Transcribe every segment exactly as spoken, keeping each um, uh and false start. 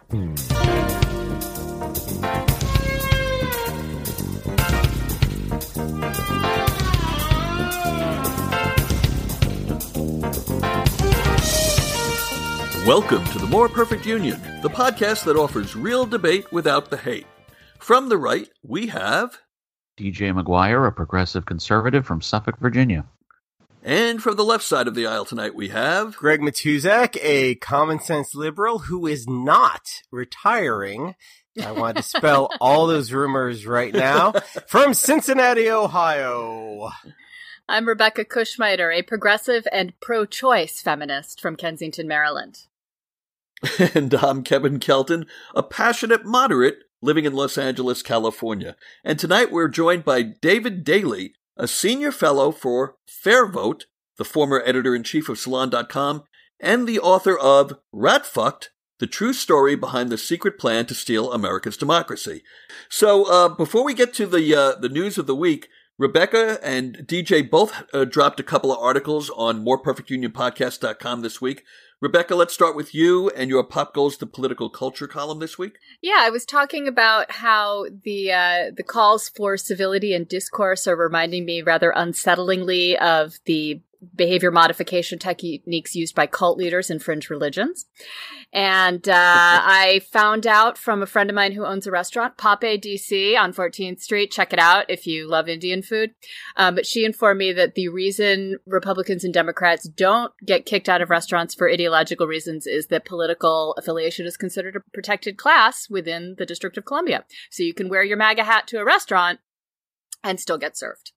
Welcome to The More Perfect Union, the podcast that offers real debate without the hate. From the right, we have... D J McGuire, a progressive conservative from Suffolk, Virginia. And from the left side of the aisle tonight, we have... Greg Matuzak, a common-sense liberal who is not retiring. I want to spell all those rumors right now. From Cincinnati, Ohio. I'm Rebecca Kushmiter, a progressive and pro-choice feminist from Kensington, Maryland. And I'm Kevin Kelton, a passionate moderate living in Los Angeles, California. And tonight we're joined by David Daley, a senior fellow for Fair Vote, the former editor-in-chief of Salon dot com, and the author of Rat-Fucked, the true story behind the secret plan to steal America's democracy. So uh, before we get to the uh, the news of the week, Rebecca and D J both uh, dropped a couple of articles on more perfect union podcast dot com this week. Rebecca, let's start with you and your Pop Goes to Political Culture column this week. Yeah, I was talking about how the uh, the calls for civility and discourse are reminding me rather unsettlingly of the behavior modification techniques used by cult leaders in fringe religions. And uh, I found out from a friend of mine who owns a restaurant, Pape D C on fourteenth Street. Check it out if you love Indian food. Um, but she informed me that the reason Republicans and Democrats don't get kicked out of restaurants for ideological reasons is that political affiliation is considered a protected class within the District of Columbia. So you can wear your MAGA hat to a restaurant and still get served.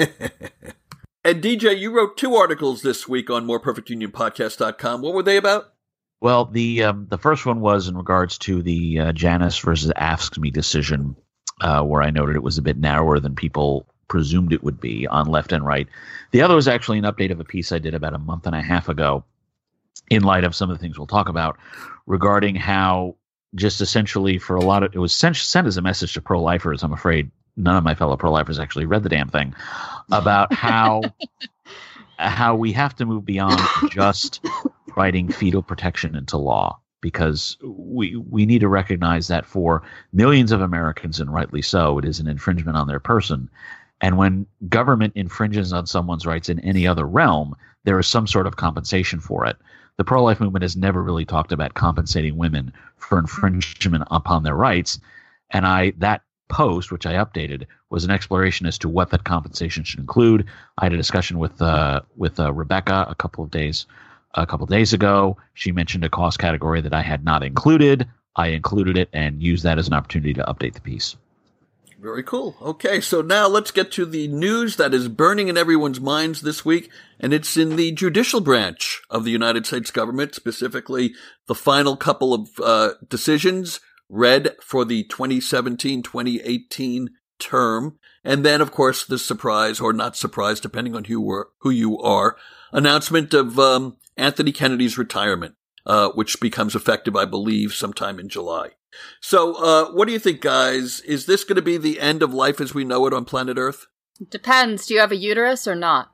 And D J, you wrote two articles this week on more perfect union podcast dot com. What were they about? Well, the um, the first one was in regards to the uh, Janus versus AFSCME decision, uh, where I noted it was a bit narrower than people presumed it would be on left and right. The other was actually an update of a piece I did about a month and a half ago, in light of some of the things we'll talk about, regarding how just essentially for a lot of – it was sent, sent as a message to pro-lifers. I'm afraid none of my fellow pro-lifers actually read the damn thing, about how how we have to move beyond just writing fetal protection into law, because we we need to recognize that for millions of Americans, and rightly so, it is an infringement on their person. And when government infringes on someone's rights in any other realm, there is some sort of compensation for it. The pro-life movement has never really talked about compensating women for infringement upon their rights, and I that post, which I updated, was an exploration as to what that compensation should include. I had a discussion with uh, with uh, Rebecca a couple of days a couple of days ago. She mentioned a cost category that I had not included. I included it and used that as an opportunity to update the piece. Very cool. Okay, so now let's get to the news that is burning in everyone's minds this week, and it's in the judicial branch of the United States government, specifically the final couple of uh, decisions read for the twenty seventeen twenty eighteen term. And then, of course, the surprise, or not surprise, depending on who, were, who you are, announcement of um, Anthony Kennedy's retirement, uh, which becomes effective, I believe, sometime in July. So uh, what do you think, guys? Is this going to be the end of life as we know it on planet Earth? Depends. Do you have a uterus or not?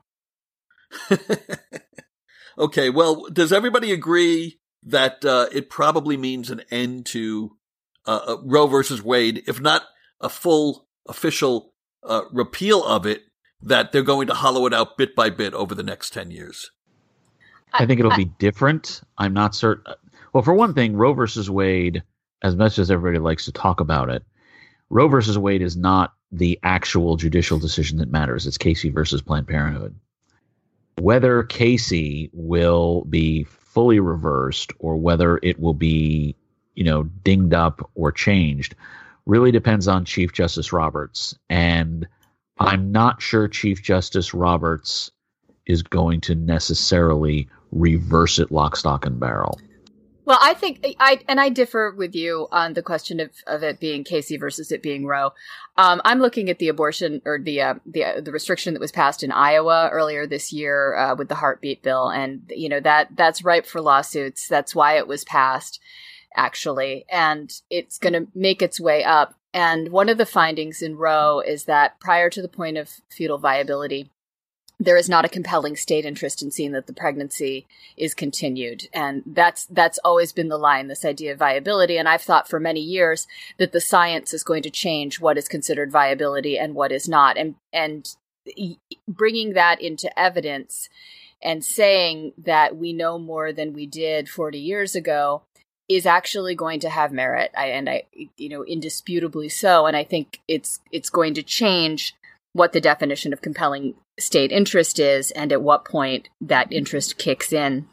Okay, well, does everybody agree that uh, it probably means an end to Uh, Roe versus Wade, if not a full official uh, repeal of it, that they're going to hollow it out bit by bit over the next ten years? I think it'll be different. I'm not certain. Well, for one thing, Roe versus Wade, as much as everybody likes to talk about it, Roe versus Wade is not the actual judicial decision that matters. It's Casey versus Planned Parenthood. Whether Casey will be fully reversed or whether it will be, you know, dinged up or changed really depends on Chief Justice Roberts. And I'm not sure Chief Justice Roberts is going to necessarily reverse it lock, stock, and barrel. Well, I think I and I differ with you on the question of, of it being Casey versus it being Roe. Um, I'm looking at the abortion or the uh, the uh, the restriction that was passed in Iowa earlier this year uh, with the heartbeat bill, and you know that that's ripe for lawsuits. That's why it was passed, actually, and it's going to make its way up. And one of the findings in Roe is that prior to the point of fetal viability, there is not a compelling state interest in seeing that the pregnancy is continued. And that's that's always been the line, this idea of viability. And I've thought for many years that the science is going to change what is considered viability and what is not. And and bringing that into evidence and saying that we know more than we did forty years ago is actually going to have merit. I, and I, you know, indisputably so. And I think it's it's going to change what the definition of compelling state interest is and at what point that interest kicks in.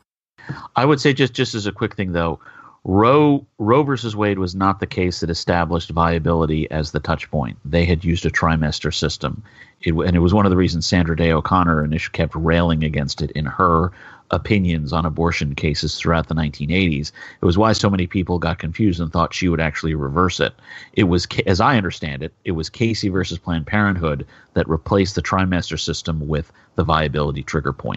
I would say just, just as a quick thing, though, Roe Roe versus Wade was not the case that established viability as the touch point. They had used a trimester system. It, and it was one of the reasons Sandra Day O'Connor initially kept railing against it in her opinions on abortion cases throughout the nineteen eighties. It was why so many people got confused and thought she would actually reverse it. It was, as I understand it, it was Casey versus Planned Parenthood that replaced the trimester system with the viability trigger point.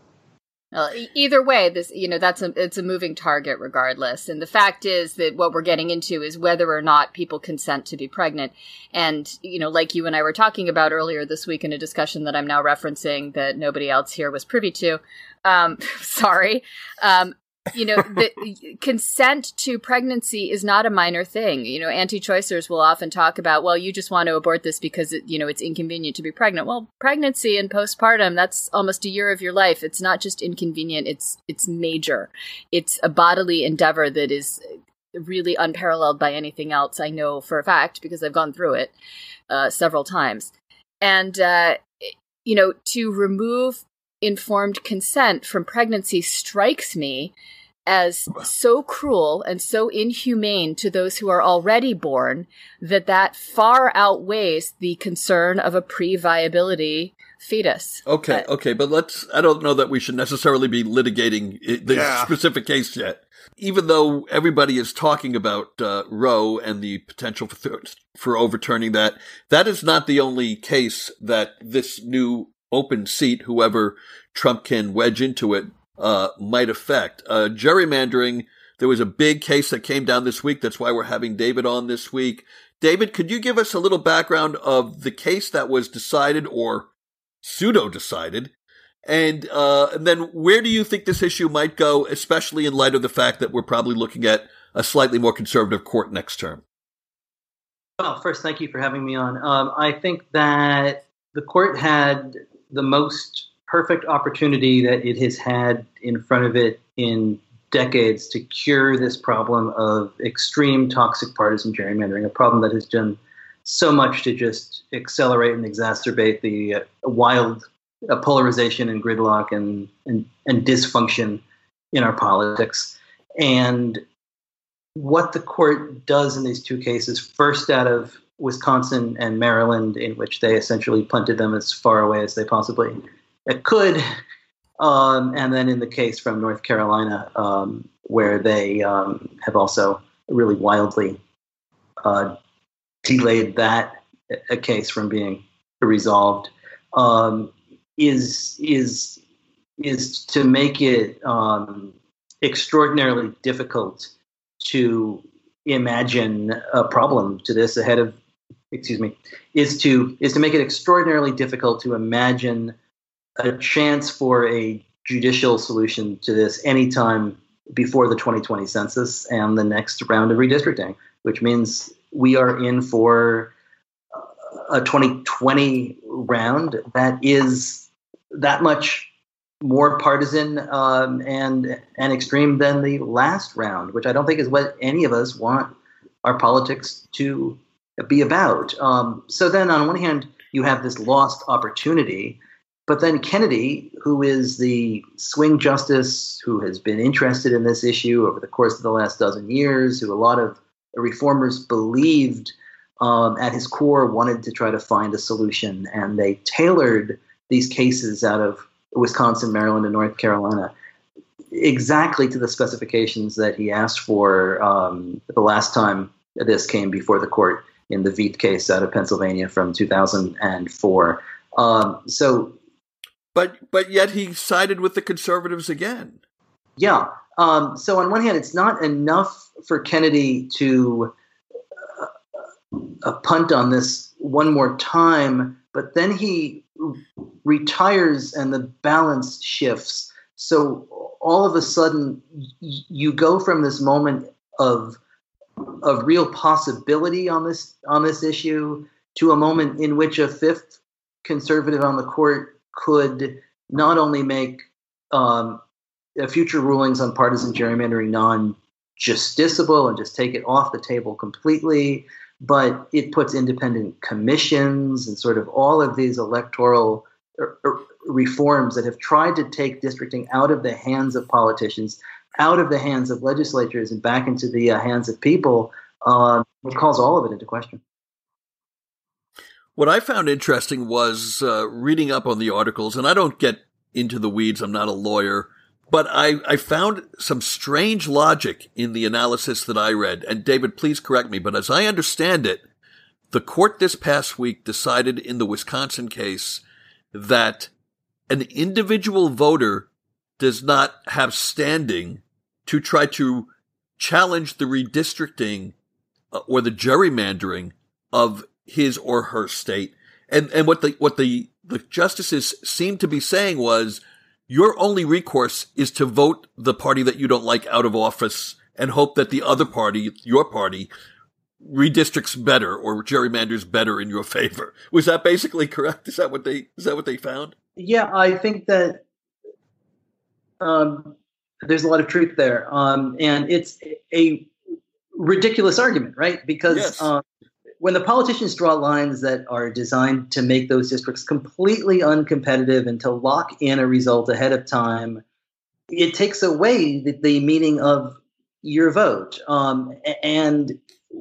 Well, either way, this, you know, that's a, it's a moving target regardless. And the fact is that what we're getting into is whether or not people consent to be pregnant. And, you know, like you and I were talking about earlier this week in a discussion that I'm now referencing that nobody else here was privy to. Um, sorry. Um, you know, the consent to pregnancy is not a minor thing. You know, anti-choicers will often talk about, well, you just want to abort this because, it, you know, it's inconvenient to be pregnant. Well, pregnancy and postpartum, that's almost a year of your life. It's not just inconvenient. It's, it's major. It's a bodily endeavor that is really unparalleled by anything else I know for a fact because I've gone through it uh, several times. And, uh, you know, to remove informed consent from pregnancy strikes me as so cruel and so inhumane to those who are already born that that far outweighs the concern of a pre-viability fetus. Okay, but, okay, but let's, I don't know that we should necessarily be litigating this Yeah. specific case yet. Even though everybody is talking about uh, Roe and the potential for, th- for overturning that, that is not the only case that this new open seat, whoever Trump can wedge into it, uh, might affect. Uh, gerrymandering, there was a big case that came down this week. That's why we're having David on this week. David, could you give us a little background of the case that was decided or pseudo-decided? And, uh, and then where do you think this issue might go, especially in light of the fact that we're probably looking at a slightly more conservative court next term? Well, first, thank you for having me on. Um, I think that the court had the most perfect opportunity that it has had in front of it in decades to cure this problem of extreme toxic partisan gerrymandering, a problem that has done so much to just accelerate and exacerbate the uh, wild uh, polarization and gridlock and, and, and dysfunction in our politics. And what the court does in these two cases, first out of Wisconsin and Maryland, in which they essentially punted them as far away as they possibly could, um, and then in the case from North Carolina, um, where they um, have also really wildly uh, delayed that a case from being resolved, um, is is is to make it um, extraordinarily difficult to imagine a problem to this ahead of, excuse me, is to is to make it extraordinarily difficult to imagine a chance for a judicial solution to this anytime before the twenty twenty census and the next round of redistricting, which means we are in for a twenty twenty round that is that much more partisan um, and and extreme than the last round, which I don't think is what any of us want our politics to be about. Um, so then on one hand, you have this lost opportunity, but then Kennedy, who is the swing justice who has been interested in this issue over the course of the last dozen years, who a lot of reformers believed um, at his core wanted to try to find a solution, and they tailored these cases out of Wisconsin, Maryland, and North Carolina exactly to the specifications that he asked for um, the last time this came before the court in the Veith case out of Pennsylvania from two thousand four. Um, so, but but yet he sided with the conservatives again. Yeah. Um, so on one hand, it's not enough for Kennedy to uh, uh, punt on this one more time, but then he retires and the balance shifts. So all of a sudden, y- you go from this moment of of real possibility on this on this issue to a moment in which a fifth conservative on the court could not only make um, future rulings on partisan gerrymandering non-justiciable and just take it off the table completely, but it puts independent commissions and sort of all of these electoral er, er, reforms that have tried to take districting out of the hands of politicians, out of the hands of legislatures, and back into the uh, hands of people. Uh, it calls all of it into question. What I found interesting was uh, reading up on the articles, and I don't get into the weeds, I'm not a lawyer, but I, I found some strange logic in the analysis that I read. And David, please correct me, but as I understand it, the court this past week decided in the Wisconsin case that an individual voter does not have standing to try to challenge the redistricting uh, or the gerrymandering of his or her state. And and what the what the, the justices seemed to be saying was, your only recourse is to vote the party that you don't like out of office and hope that the other party, your party, redistricts better or gerrymanders better in your favor. Was that basically correct? Is that what they is that what they found? Yeah, I think that um, there's a lot of truth there, um, and it's a ridiculous argument, right? Because Yes. um, when the politicians draw lines that are designed to make those districts completely uncompetitive and to lock in a result ahead of time, it takes away the, the meaning of your vote. Um, and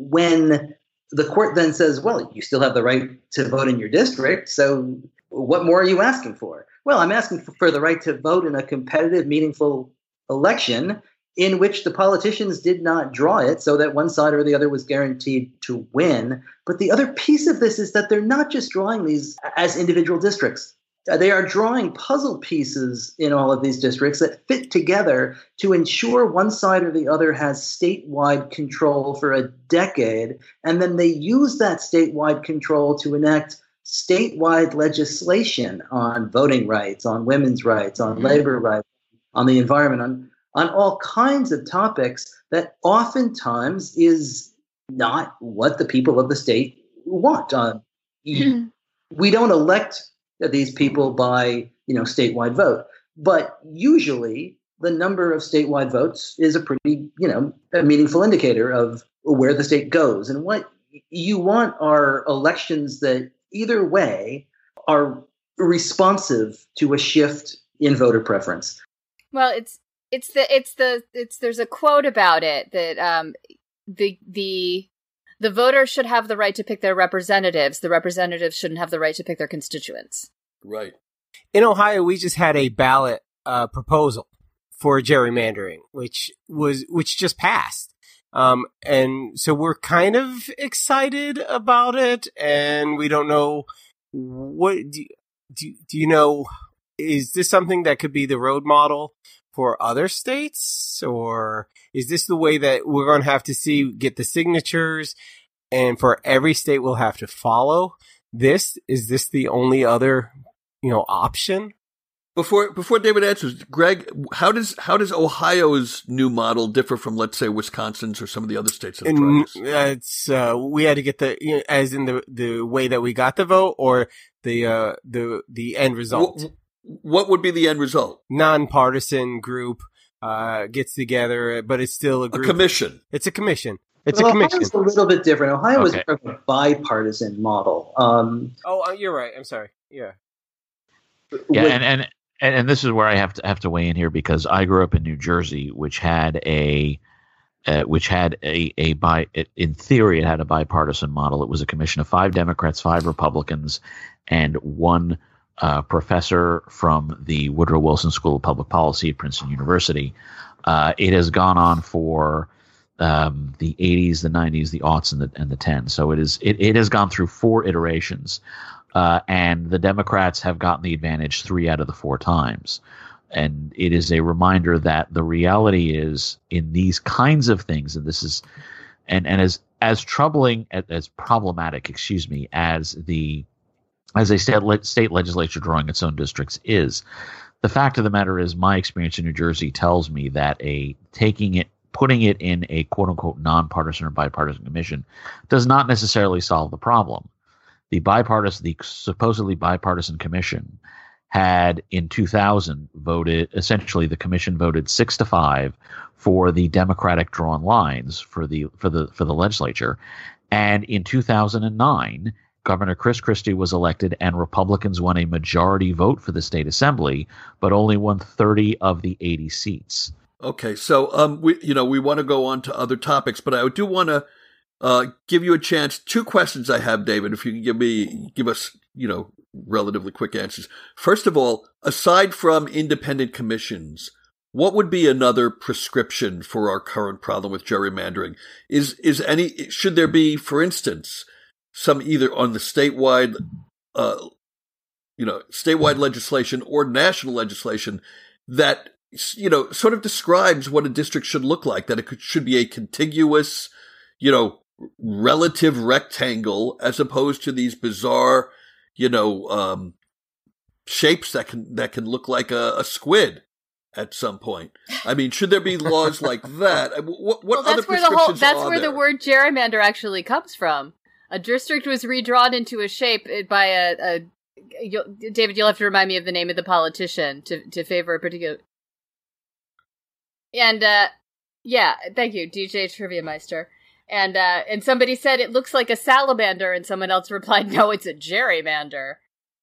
when the court then says, well, you still have the right to vote in your district, so what more are you asking for? Well, I'm asking for, for the right to vote in a competitive, meaningful election in which the politicians did not draw it so that one side or the other was guaranteed to win. But the other piece of this is that they're not just drawing these as individual districts. They are drawing puzzle pieces in all of these districts that fit together to ensure one side or the other has statewide control for a decade. And then they use that statewide control to enact statewide legislation on voting rights, on women's rights, on mm-hmm. labor rights, on the environment, on on all kinds of topics that oftentimes is not what the people of the state want. Uh, mm-hmm. We don't elect these people by, you know, statewide vote, but usually the number of statewide votes is a pretty, you know, a meaningful indicator of where the state goes. And what you want are elections that either way are responsive to a shift in voter preference. Well, it's It's the it's the it's there's a quote about it that um the the the voters should have the right to pick their representatives. The representatives shouldn't have the right to pick their constituents. Right. In Ohio, we just had a ballot uh, proposal for gerrymandering, which was which just passed. Um, and so we're kind of excited about it, and we don't know what do do, do you know? Is this something that could be the road model for other states, or is this the way that we're going to have to see get the signatures, and for every state we'll have to follow this? Is this the only other, you know, option? Before before David answers, Greg, how does how does Ohio's new model differ from, let's say, Wisconsin's or some of the other states that have tried this? Uh, it's uh, we had to get the, you know, as in the the way that we got the vote, or the uh, the the end result. What, what would be the end result? Nonpartisan group uh, gets together, but it's still a group. A commission. It's a commission. It's well, a commission. Ohio's a little bit different. Ohio Okay. is a bipartisan model. Um, oh, you're right. I'm sorry. Yeah. Yeah, with- and, and and and this is where I have to have to weigh in here, because I grew up in New Jersey, which had a uh, which had a a bi in theory it had a bipartisan model. It was a commission of five Democrats, five Republicans, and one uh, professor from the Woodrow Wilson School of Public Policy at Princeton University. Uh, it has gone on for um, the eighties, the nineties, the aughts, and the and the tens. So it is it it has gone through four iterations. Uh, and the Democrats have gotten the advantage three out of the four times. And it is a reminder that the reality is, in these kinds of things, and this is, and, and as, as troubling, as, as problematic, excuse me, as the as a state, le- state legislature drawing its own districts is. The fact of the matter is, my experience in New Jersey tells me that a taking it, putting it in a quote unquote nonpartisan or bipartisan commission does not necessarily solve the problem. The bipartisan, the supposedly bipartisan commission had in two thousand voted, essentially the commission voted six to five for the Democratic drawn lines for the for the for the legislature, and in two thousand nine, Governor Chris Christie was elected, and Republicans won a majority vote for the state assembly, but only won thirty of the eighty seats. Okay, so um, we you know we want to go on to other topics, but I do want to uh, give you a chance. Two questions I have, David, if you can give me give us you know relatively quick answers. First of all, aside from independent commissions, what would be another prescription for our current problem with gerrymandering? Is is any should there be, for instance, some either on the statewide, uh, you know, statewide legislation or national legislation that you know sort of describes what a district should look like? That it could, should be a contiguous, you know, relative rectangle as opposed to these bizarre, you know, um, shapes that can that can look like a, a squid at some point. I mean, should there be laws like that? What, what well, other that's where the whole prescriptions that's are where there? the word gerrymander actually comes from. A district was redrawn into a shape by a. a you'll, David, you'll have to remind me of the name of the politician to to favor a particular. And uh, yeah, thank you, D J Trivia Meister. And uh, and somebody said it looks like a salamander, and someone else replied, "No, it's a gerrymander."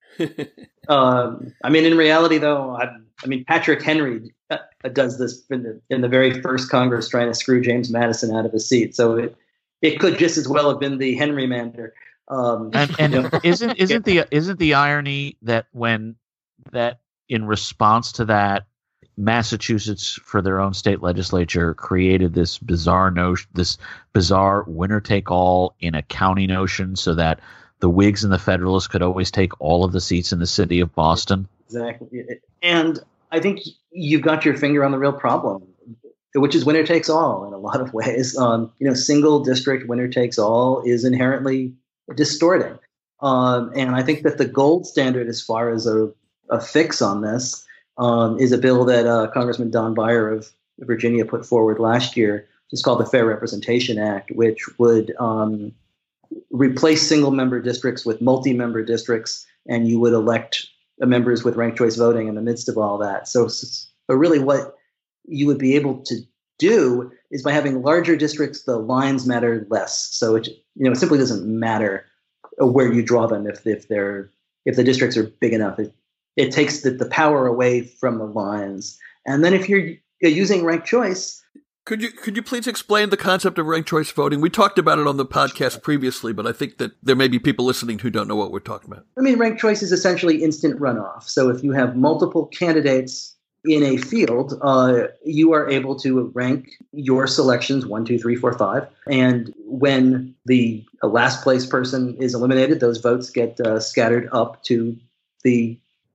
um, I mean, in reality, though, I, I mean, Patrick Henry uh, does this in the, in the very first Congress, trying to screw James Madison out of his seat. So it it could just as well have been the Henrymander. Um, and and you know. isn't isn't the isn't the irony that when that in response to that, Massachusetts, for their own state legislature, created this bizarre notion, this bizarre winner-take-all in a county notion, so that the Whigs and the Federalists could always take all of the seats in the city of Boston. Exactly, and I think you've got your finger on the real problem, which is winner takes all in a lot of ways. Um, you know, single district winner takes all is inherently distorting, um, and I think that the gold standard, as far as a, a fix on this, Um, is a bill that uh, Congressman Don Beyer of Virginia put forward last year. It's called the Fair Representation Act, which would um, replace single-member districts with multi-member districts, and you would elect members with ranked choice voting in the midst of all that. So, so really what you would be able to do is, by having larger districts, the lines matter less. So it you know it simply doesn't matter where you draw them if if they're if the districts are big enough. It, It takes the, the power away from the lines. And then if you're, you're using ranked choice. Could you could you please explain the concept of ranked choice voting? We talked about it on the podcast previously, but I think that there may be people listening who don't know what we're talking about. I mean, ranked choice is essentially instant runoff. So if you have multiple candidates in a field, uh, you are able to rank your selections one, two, three, four, five. And when the last place person is eliminated, those votes get uh, scattered up to the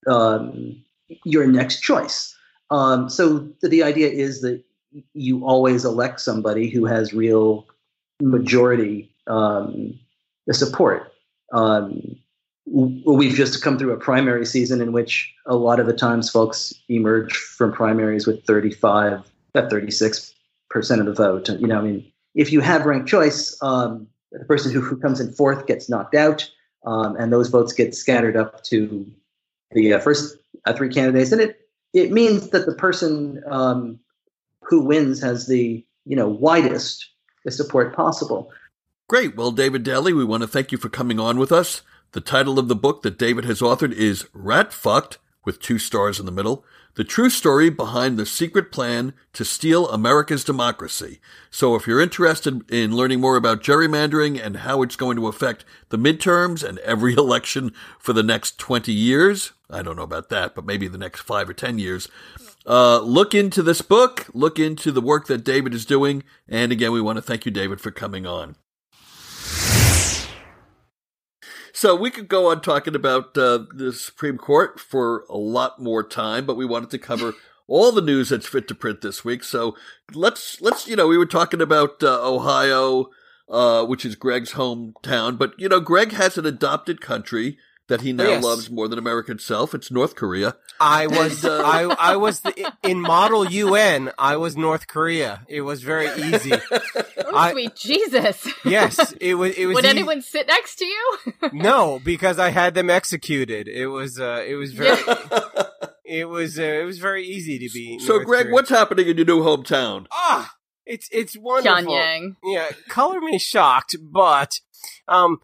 Um, your next choice. Um, so the, the idea is that you always elect somebody who has real majority um, support. Um, we've just come through a primary season in which a lot of the times folks emerge from primaries with thirty-five, thirty-six percent of the vote. You know, I mean, if you have ranked choice, um, the person who, who comes in fourth gets knocked out, um, and those votes get scattered up to the uh, first uh, three candidates, and it it means that the person um, who wins has the you know widest support possible. Great. Well, David Daly, we want to thank you for coming on with us. The title of the book that David has authored is Rat Fucked, with two stars in the middle, the true story behind the secret plan to steal America's democracy. So if you're interested in learning more about gerrymandering and how it's going to affect the midterms and every election for the next twenty years, I don't know about that, but maybe the next five or ten years, uh, look into this book, look into the work that David is doing. And again, we want to thank you, David, for coming on. So we could go on talking about uh, the Supreme Court for a lot more time, but we wanted to cover all the news that's fit to print this week. So let's, let's you know, we were talking about uh, Ohio, uh, which is Greg's hometown. But, you know, Greg has an adopted country that he now Yes. loves more than America itself. It's North Korea. I was, And, uh, I, I was the, in Model U N. I was North Korea. It was very easy. Oh, I- sweet Jesus. Yes, it was. It was. Would easy. anyone sit next to you? No, because I had them executed. It was. Uh, it was very. It was. Uh, it was very easy to be. So, North Greg, Korea. what's happening in your new hometown? Ah, it's it's wonderful. Pyongyang. Yeah, color me shocked, but um,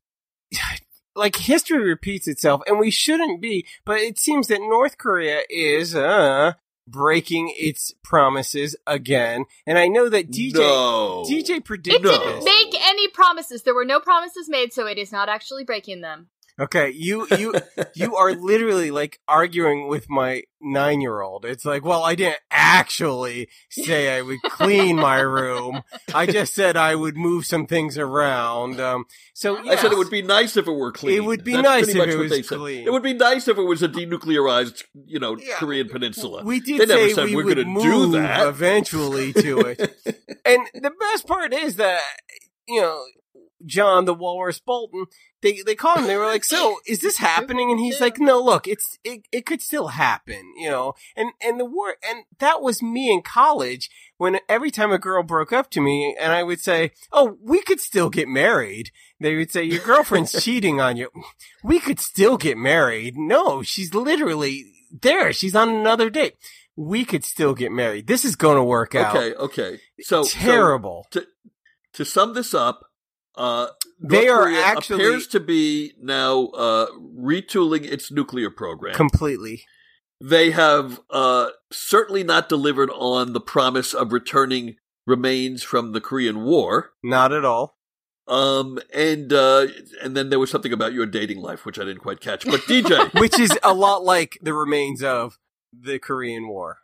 like history repeats itself, and we shouldn't be. But it seems that North Korea is uh breaking its promises again, and I know that D J No. D J It predicted No. didn't this. make any promises. There were no promises made, so it is not actually breaking them. Okay, you you you are literally like arguing with my nine-year-old. It's like, well, I didn't actually say I would clean my room. I just said I would move some things around. Um, so I said yes. it would be nice if it were clean. It would be That's nice pretty if much it what was they said. clean. It would be nice if it was a denuclearized, you know, Yeah. Korean peninsula. We did They never say said we we're would gonna move do that. eventually to it. And the best part is that, you know, John the Walrus Bolton, they they call him. They were like, "So is this happening?" And he's like, "No, look, it's it, it could still happen, you know." And and the war and that was me in college when every time a girl broke up to me, and I would say, "Oh, we could still get married." They would say, "Your girlfriend's cheating on you. We could still get married." No, she's literally there. She's on another date. We could still get married. This is going to work out. Okay, okay. So Terrible. So, to to sum this up, uh, They North are Korea actually- appears to be now uh, retooling its nuclear program. Completely. They have uh, certainly not delivered on the promise of returning remains from the Korean War. Not at all. Um, and uh, and then there was something about your dating life, which I didn't quite catch. But D J, Which is a lot like the remains of the Korean War.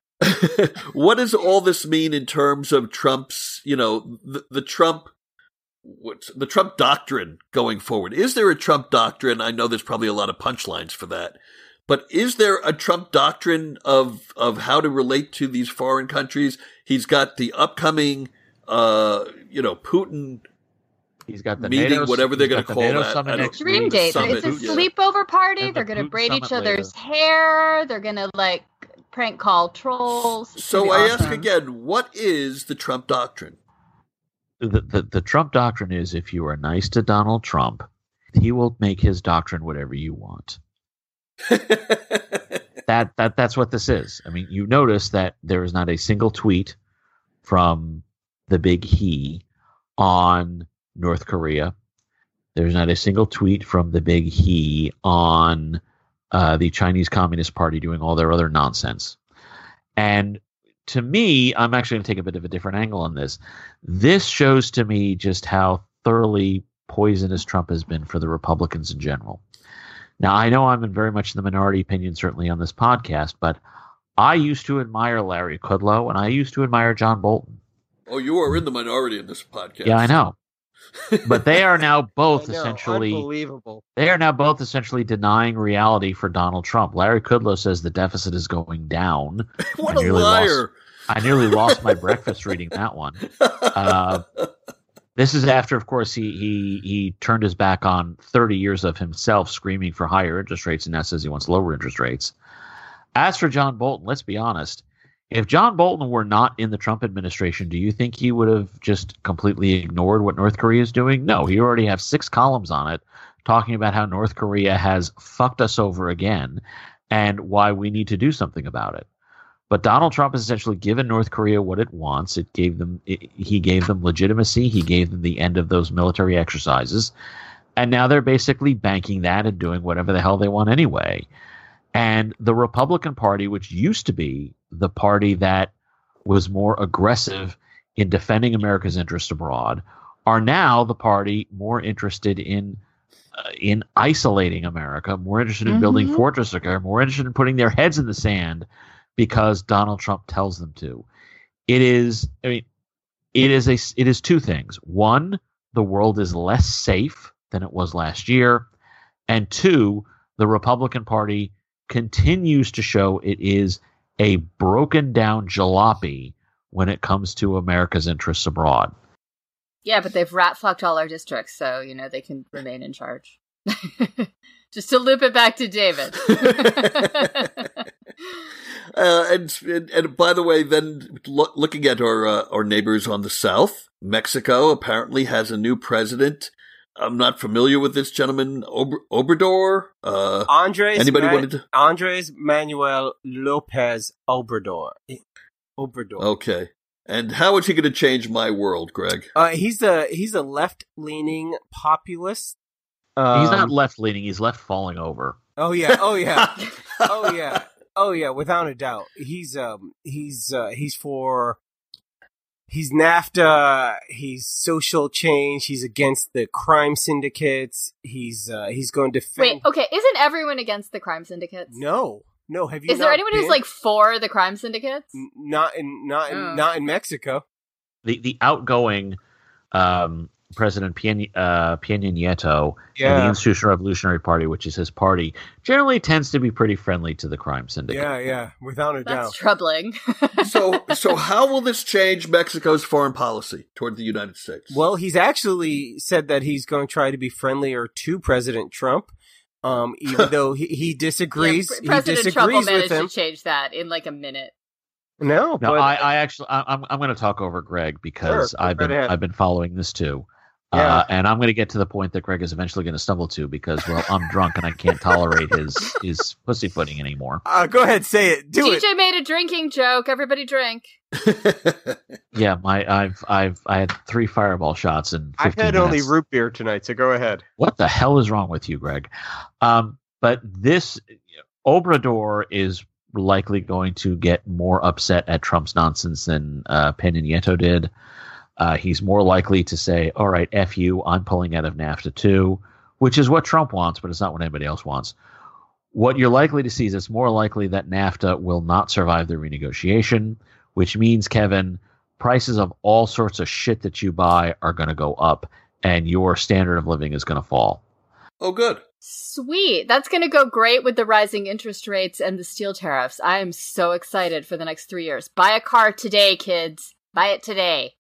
what does all this mean in terms of Trump's, you know, the, the Trump, what's the Trump doctrine going forward? Is there a Trump doctrine? I know there's probably a lot of punchlines for that, but is there a Trump doctrine of of how to relate to these foreign countries? He's got the upcoming, uh, you know, Putin. He's got the Meeting, NATO, whatever they're he's gonna got the call NATO that. summit I don't- next Dream week. date. Summit, It's a yeah. sleepover party. And the They're going to Putin braid each summit other's later. hair. They're going to like prank call trolls. It's So gonna I be ask awesome. again, what is the Trump doctrine? The, the the Trump doctrine is if you are nice to Donald Trump, he will make his doctrine whatever you want. That that that's what this is. I mean, you notice that there is not a single tweet from the big he on North Korea. There's not a single tweet from the big he on uh, the Chinese Communist Party doing all their other nonsense. And to me, I'm actually going to take a bit of a different angle on this. This shows to me just how thoroughly poisonous Trump has been for the Republicans in general. Now, I know I'm in very much the minority opinion, certainly on this podcast, but I used to admire Larry Kudlow and I used to admire John Bolton. Oh, you are in the minority in this podcast. Yeah, I know. But they are now both I know, essentially unbelievable. they are now both essentially denying reality for Donald Trump. Larry Kudlow says the deficit is going down. What I a nearly liar! I nearly lost my breakfast reading that one. Uh, this is after, of course, he he he turned his back on thirty years of himself screaming for higher interest rates, and now says he wants lower interest rates. As for John Bolton, let's be honest. If John Bolton were not in the Trump administration, do you think he would have just completely ignored what North Korea is doing? No, he already has six columns on it talking about how North Korea has fucked us over again and why we need to do something about it. But Donald Trump has essentially given North Korea what it wants. It gave them, it, he gave them legitimacy. He gave them the end of those military exercises. And now they're basically banking that and doing whatever the hell they want anyway. And the Republican Party, which used to be the party that was more aggressive in defending America's interests abroad, are now the party more interested in uh, in isolating America, more interested in Mhm. building fortress America, more interested in putting their heads in the sand because Donald Trump tells them to. It is, I mean, it is a, it is two things. One, the world is less safe than it was last year, and two, the Republican Party continues to show it is a broken down jalopy when it comes to America's interests abroad. Yeah, but they've rat fucked all our districts, so you know they can remain in charge. Just to loop it back to David. uh, and, and and by the way, then lo- looking at our uh, our neighbors on the south, Mexico apparently has a new president. I'm not familiar with this gentleman, Ob- Obrador. Uh, Andres. anybody Ma- wanted to? Andres Manuel Lopez Obrador. Obrador. Okay. And how is he going to change my world, Greg? Uh, he's a he's a left leaning populist. Um, He's not left leaning. He's left falling over. Oh yeah. Oh yeah. oh yeah. Oh yeah. Without a doubt, he's um he's uh, he's for he's NAFTA. He's social change. He's against the crime syndicates. He's uh, he's going to defend. Wait. Okay. Isn't everyone against the crime syndicates? No. No. Have you? Is there not anyone been? who's like for the crime syndicates? N- not in not in, Oh. not in Mexico? The the outgoing um, President Peña, uh, Peña Nieto of the Yeah. Institutional Revolutionary Party, which is his party, generally tends to be pretty friendly to the crime syndicate. Yeah. Yeah. Without a That's doubt. troubling. So, so how will this change Mexico's foreign policy toward the United States? Well, he's actually said that he's going to try to be friendlier to President Trump, um, even though he, he disagrees. Yeah, President he Trump will disagrees with manage him. to change that in like a minute. No, No, but I, I actually, I, I'm, I'm going to talk over Greg because Sure, go I've been, right ahead. I've been following this too, Yeah. uh, and I'm going to get to the point that Greg is eventually going to stumble to because, well, I'm drunk and I can't tolerate his, his pussyfooting anymore. uh, go ahead, say it. Do D J it. made a drinking joke. Everybody drink. Yeah, my, I've, I've, I had three fireball shots in fifteen I've had minutes. only root beer tonight, so go ahead. What the hell is wrong with you, Greg? Um, but this Obrador is likely going to get more upset at Trump's nonsense than uh, Peña Nieto did. Uh, he's more likely to say, all right, F you, I'm pulling out of NAFTA too, which is what Trump wants, but it's not what anybody else wants. What you're likely to see is it's more likely that NAFTA will not survive the renegotiation, which means, Kevin, prices of all sorts of shit that you buy are going to go up, and your standard of living is going to fall. Oh, good. Sweet. That's going to go great with the rising interest rates and the steel tariffs. I am so excited for the next three years. Buy a car today, kids. Buy it today.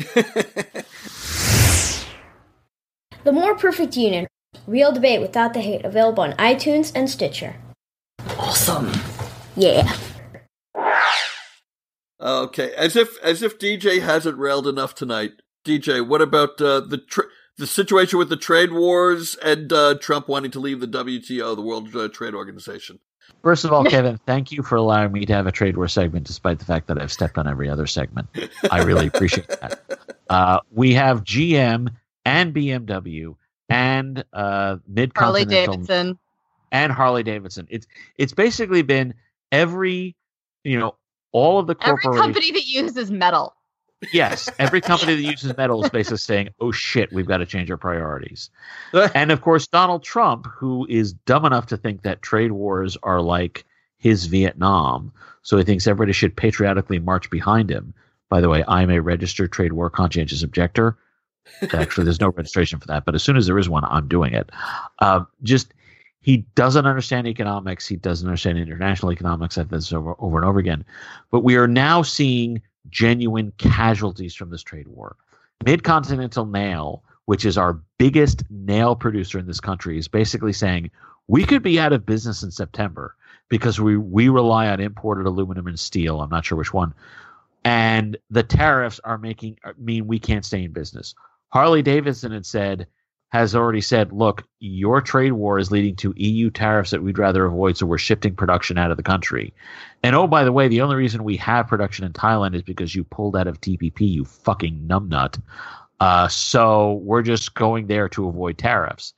The More Perfect Union. Real debate without the hate. Available on iTunes and Stitcher. Awesome. Yeah. Okay, as if as if D J hasn't railed enough tonight. D J, what about uh, the tra- the situation with the trade wars and uh, Trump wanting to leave the W T O, the World uh, Trade Organization? First of all, Kevin, thank you for allowing me to have a trade war segment, despite the fact that I've stepped on every other segment. I really appreciate that. Uh, we have G M and B M W and uh, Harley Mid-Continental Davidson. and Harley Davidson. It's it's basically been every, you know, all of the Every corporations. company that uses metal. Yes, every company that uses metal is basically saying, oh shit, we've got to change our priorities. And of course, Donald Trump, who is dumb enough to think that trade wars are like his Vietnam, so he thinks everybody should patriotically march behind him. By the way, I'm a registered trade war conscientious objector. Actually, there's no registration for that, but as soon as there is one, I'm doing it. Um, just, he doesn't understand economics. He doesn't understand international economics. I've said this over, over and over again. But we are now seeing genuine casualties from this trade war. Mid-Continental Nail, which is our biggest nail producer in this country, is basically saying we could be out of business in September because we, we rely on imported aluminum and steel. I'm not sure which one. And the tariffs are making mean we can't stay in business. Harley Davidson had said, has already said, look, your trade war is leading to E U tariffs that we'd rather avoid, so we're shifting production out of the country. And oh, by the way, the only reason we have production in Thailand is because you pulled out of T P P, you fucking numbnut. Uh, so we're just going there to avoid tariffs.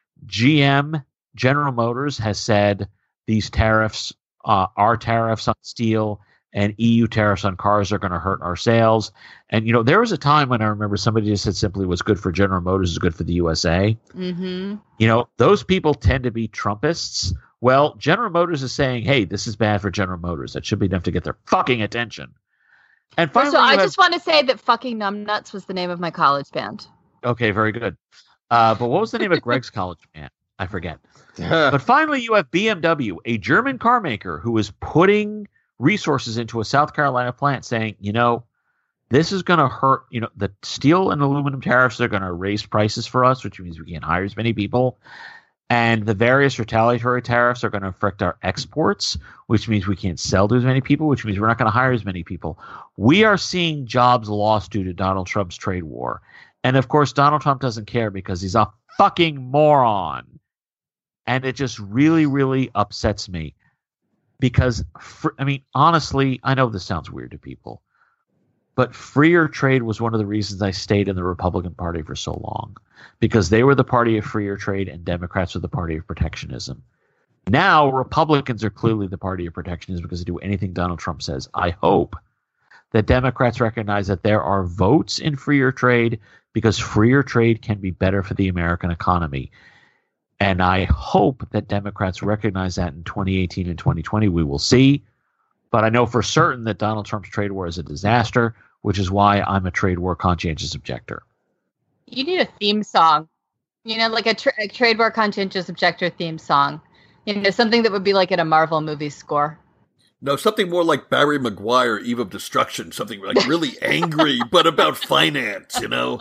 G M, General Motors, has said these tariffs, uh, our tariffs on steel and E U tariffs on cars are going to hurt our sales. And, you know, there was a time when I remember somebody just said simply what's good for General Motors is good for the U S A. Mm-hmm. You know, those people tend to be Trumpists. Well, General Motors is saying, hey, this is bad for General Motors. That should be enough to get their fucking attention. And finally, So I you have- just want to say that fucking Numbnuts was the name of my college band. Okay, very good. Uh, but what was the name of Greg's college band? I forget. But finally, you have B M W, a German car maker who is putting resources into a South Carolina plant saying, you know, this is going to hurt, you know, the steel and aluminum tariffs are going to raise prices for us, which means we can't hire as many people. And the various retaliatory tariffs are going to affect our exports, which means we can't sell to as many people, which means we're not going to hire as many people. We are seeing jobs lost due to Donald Trump's trade war. And of course, Donald Trump doesn't care because he's a fucking moron. And it just really, really upsets me. Because, for, I mean, honestly, I know this sounds weird to people, but freer trade was one of the reasons I stayed in the Republican Party for so long. Because they were the party of freer trade and Democrats were the party of protectionism. Now, Republicans are clearly the party of protectionism because they do anything Donald Trump says. I hope that Democrats recognize that there are votes in freer trade because freer trade can be better for the American economy. And I hope that Democrats recognize that in twenty eighteen and twenty twenty. We will see. But I know for certain that Donald Trump's trade war is a disaster, which is why I'm a trade war conscientious objector. You need a theme song, you know, like a, tra- a trade war conscientious objector theme song. You know, something that would be like in a Marvel movie score. No, something more like Barry Maguire, Eve of Destruction. Something like really angry, but about finance, you know?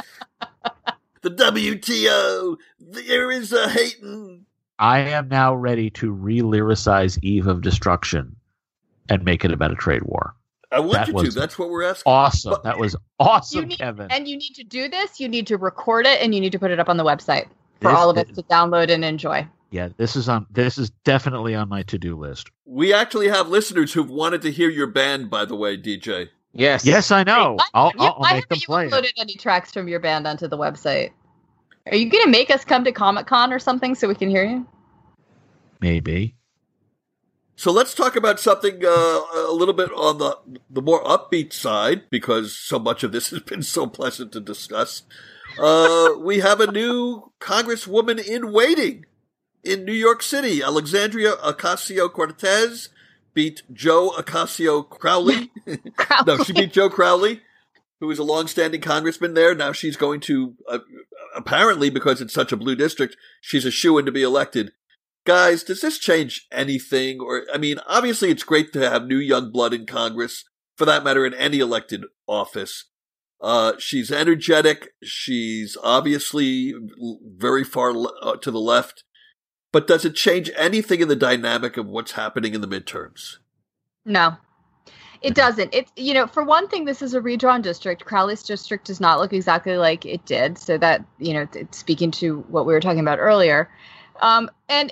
The W T O, there is a hating. I am now ready to re-lyricize Eve of Destruction and make it about a trade war. I want that you to. That's what we're asking. Awesome. But that was awesome, you need, Kevin. And you need to do this. You need to record it, and you need to put it up on the website for This all of us is- to download and enjoy. Yeah, this is on. This is definitely on my to-do list. We actually have listeners who've wanted to hear your band, by the way, D J. Yes. Yes, I know. Why, I'll, you, I'll, why I'll make them haven't you play it. uploaded any tracks from your band onto the website? Are you going to make us come to Comic-Con or something so we can hear you? Maybe. So let's talk about something uh, a little bit on the the more upbeat side, because so much of this has been so pleasant to discuss. Uh, we have a new Congresswoman in waiting in New York City. Alexandria Ocasio-Cortez beat Joe Ocasio-Crowley. Crowley. No, she beat Joe Crowley, who is a longstanding congressman there. Now she's going to, uh, apparently, because it's such a blue district, she's a shoo-in to be elected. Guys, does this change anything? Or, I mean, obviously it's great to have new young blood in Congress, for that matter, in any elected office. Uh, she's energetic. She's obviously very far le- uh, to the left. But does it change anything in the dynamic of what's happening in the midterms? No, it doesn't. It's, you know, for one thing, this is a redrawn district. Crowley's district does not look exactly like it did. So that, you know, it's speaking to what we were talking about earlier. Um, and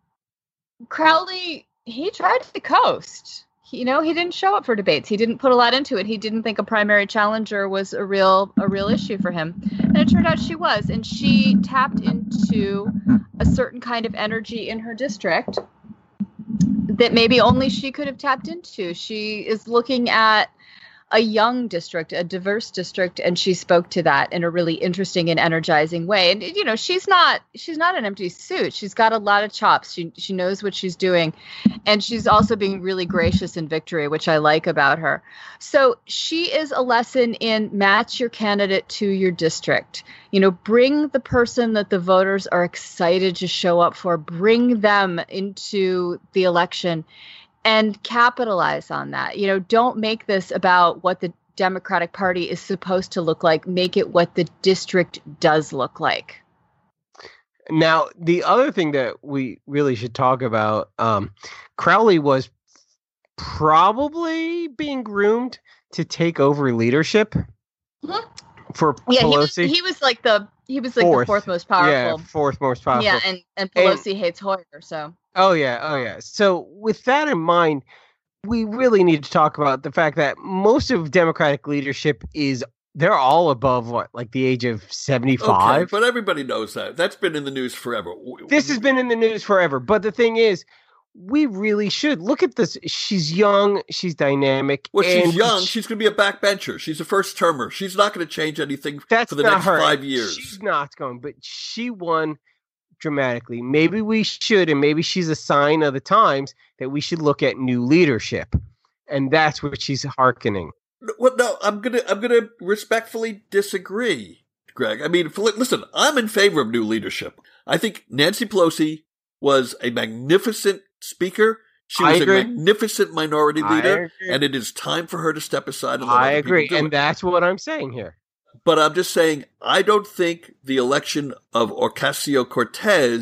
Crowley, he tried to coast. He, you know, he didn't show up for debates. He didn't put a lot into it. He didn't think a primary challenger was a real a real issue for him. And it turned out she was. And she tapped into a certain kind of energy in her district that maybe only she could have tapped into. She is looking at a young district, a diverse district, and she spoke to that in a really interesting and energizing way. And you know, she's not she's not an empty suit. She's got a lot of chops. She she knows what she's doing, and she's also being really gracious in victory, which I like about her. So she is a lesson in match your candidate to your district. You know, bring the person that the voters are excited to show up for. Bring them into the election. And capitalize on that. You know, don't make this about what the Democratic Party is supposed to look like. Make it what the district does look like. Now, the other thing that we really should talk about, um, Crowley was probably being groomed to take over leadership Mm-hmm. for Yeah, he was, Pelosi. he was like the he was like Fourth. the fourth most powerful. Yeah, fourth most powerful. Yeah, and, and Pelosi hates Hoyer, so. Oh, yeah. Oh, yeah. So with that in mind, we really need to talk about the fact that most of Democratic leadership is, they're all above, what, like the age of seventy-five? Okay, but everybody knows that. That's been in the news forever. This has been in the news forever. But the thing is, we really should look at this. She's young. She's dynamic. Well, she's and young. she- She's going to be a backbencher. She's a first termer. She's not going to change anything That's for the not next her. five years. She's not going, but she won dramatically. Maybe we should, and maybe she's a sign of the times that we should look at new leadership. And that's what she's hearkening. Well, no, I'm gonna I'm gonna respectfully disagree, Greg. I mean, for, listen, I'm in favor of new leadership. I think Nancy Pelosi was a magnificent speaker. She I was agree. a magnificent minority I leader, agree. and it is time for her to step aside and let I other agree. people do And it. that's what I'm saying here. But I'm just saying, I don't think the election of Ocasio-Cortez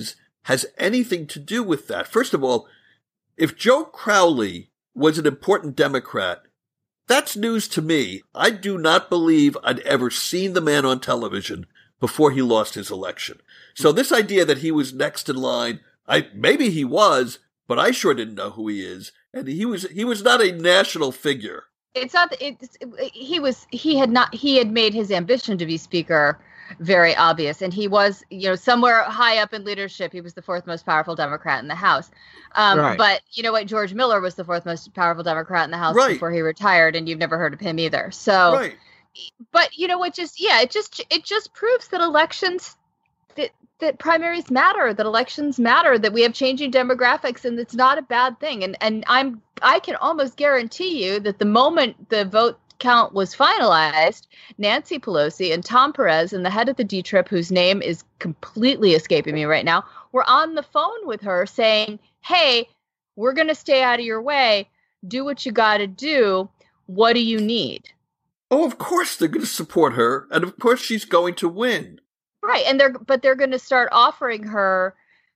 has anything to do with that. First of all, if Joe Crowley was an important Democrat, that's news to me. I do not believe I'd ever seen the man on television before he lost his election. So this idea that he was next in line, I maybe he was, but I sure didn't know who he is. And he was he was not a national figure. It's not. It's, it, he was. He had not. He had made his ambition to be speaker very obvious, and he was, you know, somewhere high up in leadership. He was the fourth most powerful Democrat in the House. Um, Right. But you know what? George Miller was the fourth most powerful Democrat in the House Right. before he retired, and you've never heard of him either. So, Right. but you know what? Just yeah, it just it just proves that elections that that primaries matter, that elections matter, that we have changing demographics, and it's not a bad thing. And and I'm I can almost guarantee you that the moment the vote count was finalized, Nancy Pelosi and Tom Perez and the head of the D TRIP, whose name is completely escaping me right now, were on the phone with her saying, "Hey, we're going to stay out of your way. Do what you got to do. What do you need?" Oh, of course they're going to support her, and of course she's going to win. Right, and they're but they're going to start offering her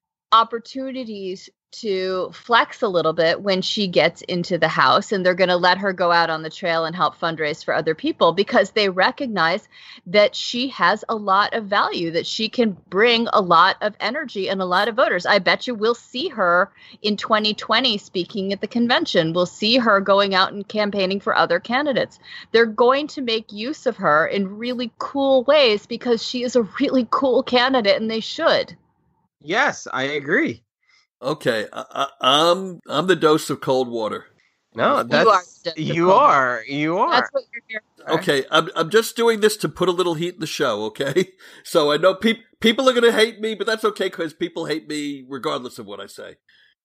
opportunities to flex a little bit when she gets into the House, and they're going to let her go out on the trail and help fundraise for other people because they recognize that she has a lot of value, that she can bring a lot of energy and a lot of voters. I bet you we'll see her in twenty twenty speaking at the convention. We'll see her going out and campaigning for other candidates. They're going to make use of her in really cool ways because she is a really cool candidate, and they should. Yes, I agree. Okay, I, I, I'm I'm the dose of cold water. No, that's you are. You are. That's what you're here for. Okay, I'm I'm just doing this to put a little heat in the show, okay? So I know pe- people are going to hate me, but that's okay because people hate me regardless of what I say.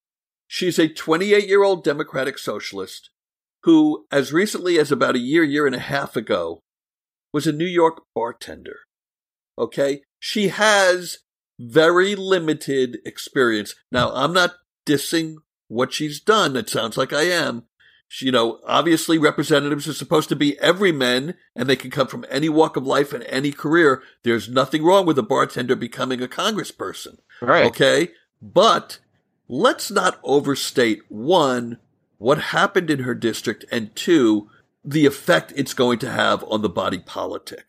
She's a twenty-eight-year-old Democratic socialist who, as recently as about a year, year and a half ago, was a New York bartender, okay? She has very limited experience. Now, I'm not dissing what she's done. It sounds like I am. She, you know, obviously representatives are supposed to be everymen, and they can come from any walk of life and any career. There's nothing wrong with a bartender becoming a congressperson. Right. Okay? But let's not overstate, one, what happened in her district, and two, the effect it's going to have on the body politic.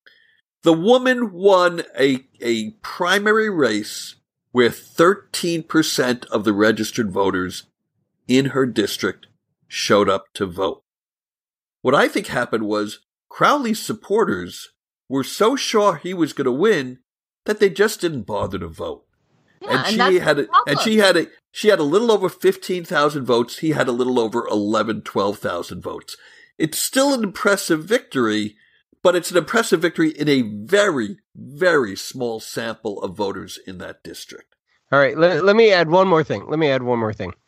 The woman won a, a primary race where thirteen percent of the registered voters in her district showed up to vote. What I think happened was Crowley's supporters were so sure he was going to win that they just didn't bother to vote. Yeah, and and she that's had the a, problem. and she had a she had a little over fifteen thousand votes. He had a little over eleven, twelve thousand votes. It's still an impressive victory, but it's an impressive victory in a very, very small sample of voters in that district. All right, let, let me add one more thing. Let me add one more thing.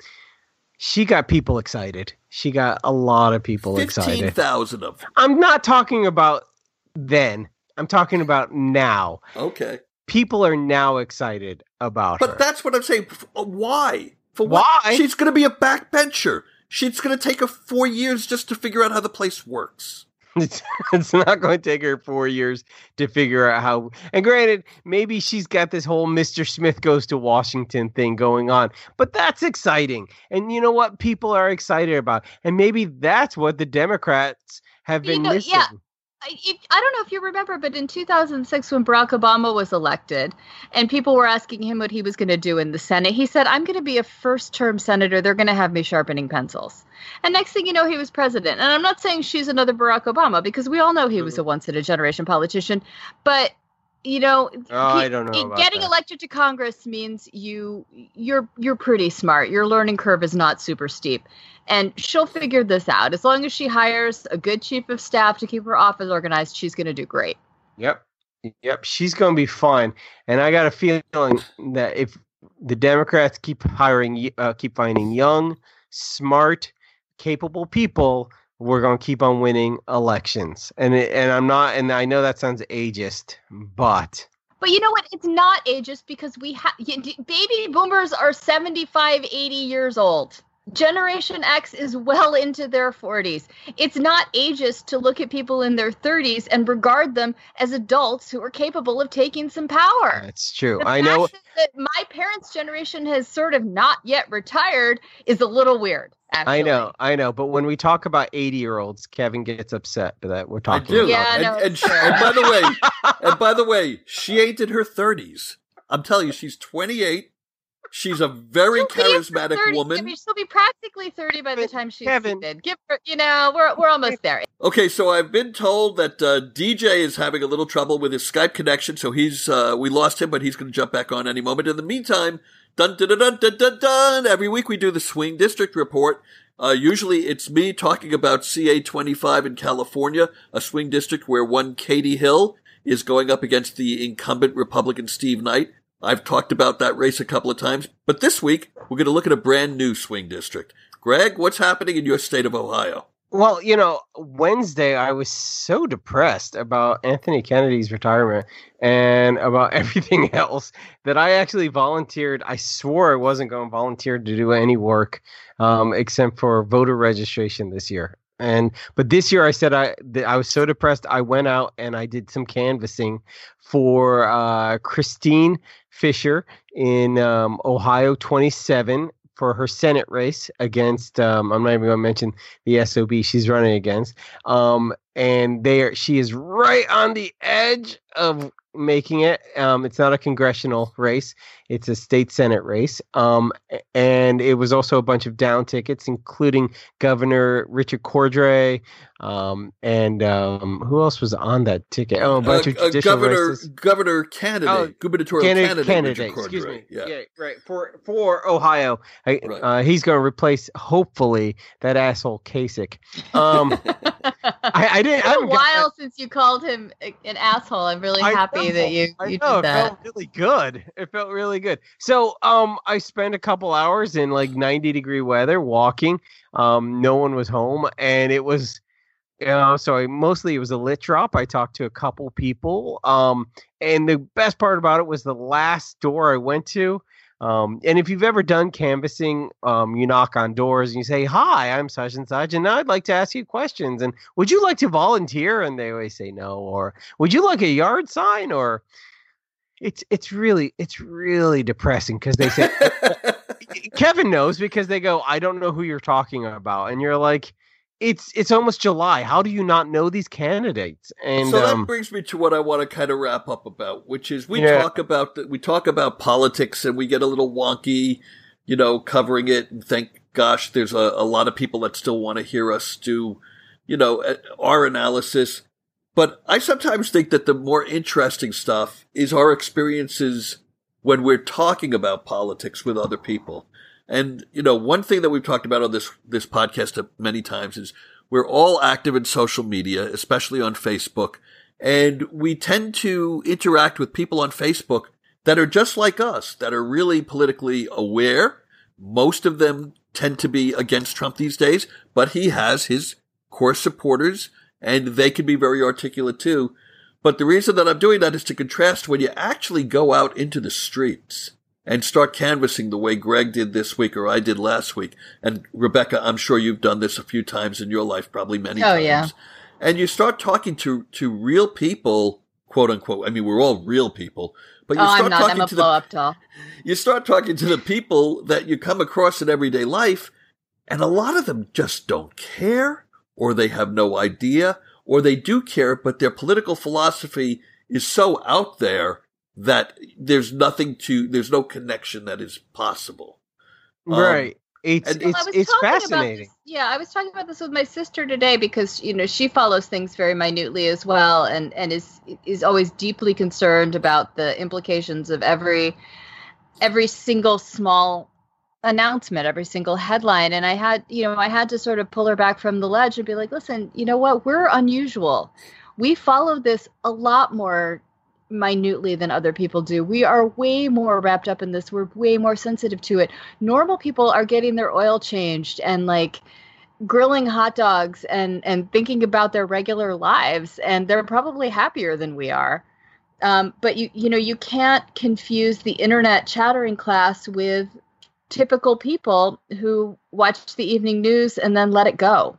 She got people excited. She got a lot of people fifteen excited. thousand of them. I'm not talking about then. I'm talking about now. Okay. People are now excited about But her. that's what I'm saying. F- uh, Why? For what? Why? She's going to be a backbencher. She's going to take her four years just to figure out how the place works. It's, it's not going to take her four years to figure out how. And granted, maybe she's got this whole Mister Smith goes to Washington thing going on, but that's exciting. And you know what people are excited about? And maybe that's what the Democrats have You been know, missing. yeah. I, if, I don't know if you remember, but in two thousand six, when Barack Obama was elected and people were asking him what he was going to do in the Senate, he said, "I'm going to be a first-term senator. They're going to have me sharpening pencils." And next thing you know, he was president. And I'm not saying she's another Barack Obama, because we all know he was a once-in-a-generation politician. But, you know, Oh, I he- don't know he- about getting that. elected to Congress means you you're you're pretty smart. Your learning curve is not super steep. And she'll figure this out. As long as she hires a good chief of staff to keep her office organized, she's going to do great. Yep. Yep. She's going to be fine. And I got a feeling that if the Democrats keep hiring, uh, keep finding young, smart, capable people, we're going to keep on winning elections. And it, and I'm not, and I know that sounds ageist, but But you know what? It's not ageist, because we have baby boomers are seventy-five, eighty years old. Generation X is well into their forties. It's not ageist to look at people in their thirties and regard them as adults who are capable of taking some power. That's true. The I know that my parents' generation has sort of not yet retired is a little weird. Actually. I know, I know, but when we talk about eighty-year-olds, Kevin gets upset that we're I talking do. about. Yeah, and, no, and, she, and by the way, and by the way, she ain't in her thirties. I'm telling you, she's twenty-eight. She's a very She'll be in her charismatic thirties. woman. I mean, she'll be practically thirty by the time she's Kevin. seated. Give her, you know, we're we're almost there. Okay, so I've been told that uh, D J is having a little trouble with his Skype connection, so he's uh, we lost him, but he's going to jump back on any moment. In the meantime, dun dun dun dun dun dun dun. Every week we do the Swing District Report. Uh, usually it's me talking about C A twenty-five in California, a swing district where one Katie Hill is going up against the incumbent Republican Steve Knight. I've talked about that race a couple of times, but this week we're going to look at a brand new swing district. Greg, what's happening in your state of Ohio? Well, you know, Wednesday I was so depressed about Anthony Kennedy's retirement and about everything else that I actually volunteered. I swore I wasn't going to volunteer to do any work um, except for voter registration this year. And but this year I said I that I was so depressed I went out and I did some canvassing for uh, Christine Fisher in um, Ohio twenty-seven for her Senate race against, um, I'm not even going to mention the S O B she's running against. Um, and there, she is right on the edge of making it. Um, it's not a congressional race. It's a state Senate race. Um, and it was also a bunch of down tickets, including Governor Richard Cordray. Um, and um, who else was on that ticket? Oh, a bunch uh, of judicial uh, Governor, races. Governor candidate, Oh, gubernatorial Candidate, candidate, candidate Richard excuse Cordray. me. Yeah. Yeah, right. For for Ohio, I, Right. uh, he's going to replace, hopefully, that asshole Kasich. Um, I, I didn't. It's I been a haven't got while since you called him a- an asshole. I'm really I happy know, that you, I you know, did it that. felt really good. It felt really good. So, um, I spent a couple hours in like ninety degree weather walking. Um, no one was home, and it was, you know, so I, mostly it was a lit drop. I talked to a couple people. Um, and the best part about it was the last door I went to. Um, and if you've ever done canvassing, um, you knock on doors and you say, "Hi, I'm such and such, and I'd like to ask you questions. And would you like to volunteer?" And they always say no. Or would you like a yard sign? Or it's it's really it's really depressing because they say Kevin knows because they go, "I don't know who you're talking about," and you're like, "It's it's almost July. How do you not know these candidates?" And so that um, brings me to what I want to kind of wrap up about, which is we Yeah. talk about the, we talk about politics and we get a little wonky, you know, covering it. And thank gosh, there's a, a lot of people that still want to hear us do, you know, our analysis. But I sometimes think that the more interesting stuff is our experiences when we're talking about politics with other people. And, you know, one thing that we've talked about on this, this podcast many times is we're all active in social media, especially on Facebook. And we tend to interact with people on Facebook that are just like us, that are really politically aware. Most of them tend to be against Trump these days, but he has his core supporters and they can be very articulate too. But the reason that I'm doing that is to contrast when you actually go out into the streets and start canvassing the way Greg did this week or I did last week. And Rebecca, I'm sure you've done this a few times in your life, probably many Oh, times. yeah. And you start talking to, to real people, quote unquote. I mean, we're all real people, but you Oh, start I'm not. talking I'm a to blow the, up doll. you start talking to the people that you come across in everyday life. And a lot of them just don't care, or they have no idea, or they do care, but their political philosophy is so out there that there's nothing to, there's no connection that is possible. Um, right. It's and- Well, it's I was it's talking about fascinating. this- yeah, I was talking about this with my sister today because you know she follows things very minutely as well, and and is is always deeply concerned about the implications of every every single small announcement, every single headline. And I had you know I had to sort of pull her back from the ledge and be like, listen, you know what? We're unusual. We follow this a lot more minutely than other people do. We are way more wrapped up in this. We're way more sensitive to it. Normal people are getting their oil changed and like grilling hot dogs and and thinking about their regular lives, and they're probably happier than we are. Um, but you you know you can't confuse the internet chattering class with typical people who watch the evening news and then let it go.